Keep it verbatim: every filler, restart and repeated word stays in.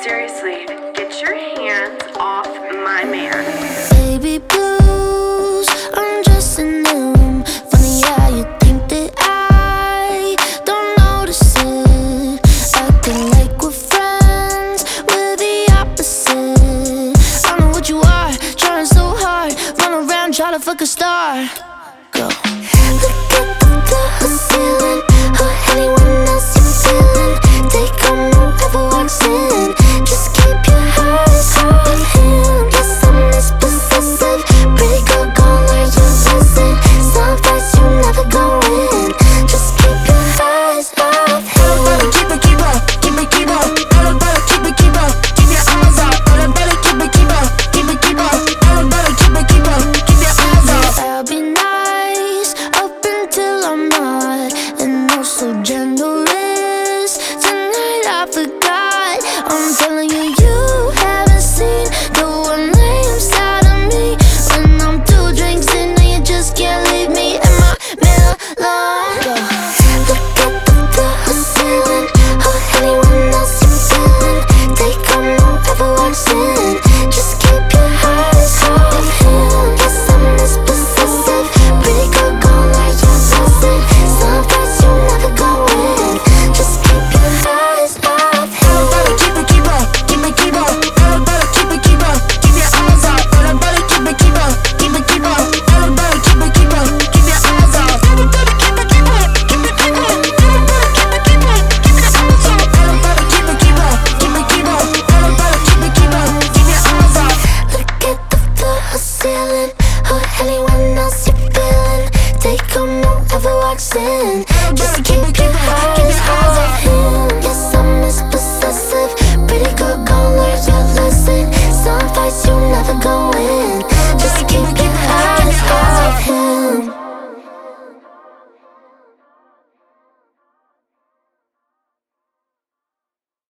Seriously, get your hands off my man. Baby blues, I'm just in them. Funny how you think that I don't notice it. Acting like we're friends, we're the opposite. I know what you are, trying so hard. Run around, try to fuck a star. Go. Look at the ceiling, or anyone else you feeling. Take on whoever walks in. Just keep your eyes on him. Yes, I'm this possessive. Pretty girl gone like you listen. Some fights you never go in. Just keep your eyes off him. Better keep it, keep up, keep it, keep up. Better, better keep it, keep up. Keep your eyes up. Better, better keep it, keep up, keep it, keep up. Better, better keep it, keep up. Keep your eyes up. I'll be nice up until I'm not, and oh so generous. Tonight I forgot. I'm telling you, you haven't seen the one lay inside of me. When I'm two drinks in, and you just can't leave me in my melon. Look at the, the ceiling, or anyone else you feeling. Take on whoever walks in. Just keep your eyes off him. Yes, I'm this possessive. Pretty girl gone like you listen. Some fights you never go in. Just keep your eyes off him. Better keep it, keep up, keep it, keep up. Better, better keep it, keep up. Keep your eyes up. Better, better keep it, keep up. Keep it, keep up. Better, better keep it, keep up. Keep your eyes up. Better, better keep it, keep up. Keep it, keep up. Better, better keep it, keep up. Keep your eyes up. Better, better keep it, keep up. Keep it, keep up. Better, better keep it, keep up. Keep your eyes up. Look at the floor ceiling, or anyone else you feeling. Take on whoever walks in. Just keep it, keep